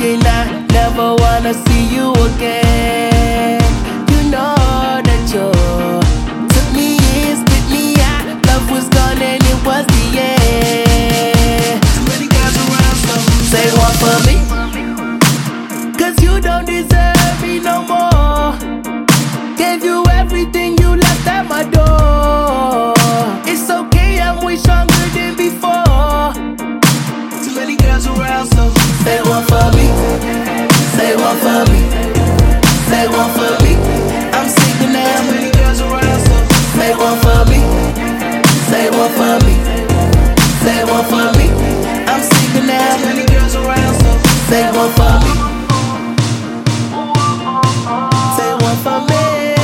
thinking I never wanna see you again. You know that you took me in, spit me out. Love was gone and it was the end. Too many guys around, so Say one for me, 'cause you don't deserve me no more. Gave you everything, you left at my door. It's okay, I'm way stronger than before. too many girls around, so Say one for me, say one for me, say one for me. I'm single too now. many girls around, so Say one for me, say one for me, say one for me. I'm single too now. many girls around, so Say one for me, say one for me.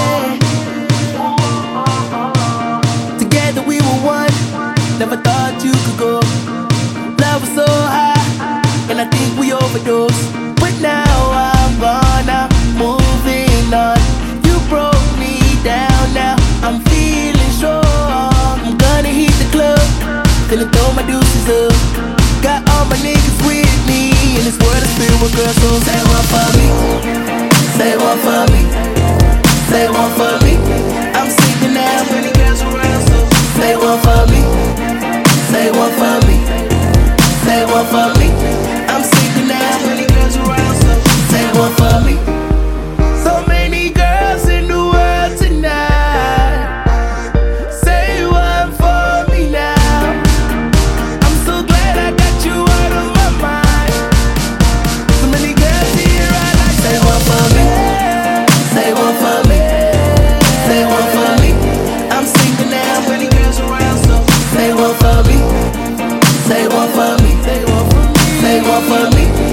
Together we were one, never thought you could go. Love was so high, and I think we overdosed. But now I'm gone, I'm moving on. You broke me down, now I'm feeling strong. I'm gonna hit the club, finna throw my deuces up. Got all my niggas with me, in this world is filled with girls. So say one for me, say one for me, say one for me. I'm single now. too many girls around, so Say one for me, say one for me, say one for me. I'm single now. too many girls around, so Say one for me. So many girls in the world tonight. Say one for me now. I'm so glad I got you out of my mind. So many girls here I like. Say one for me, say one for me, say one for me. I'm single now. too many girls around, so Say one for me, say one for me, say one for me, say one for me.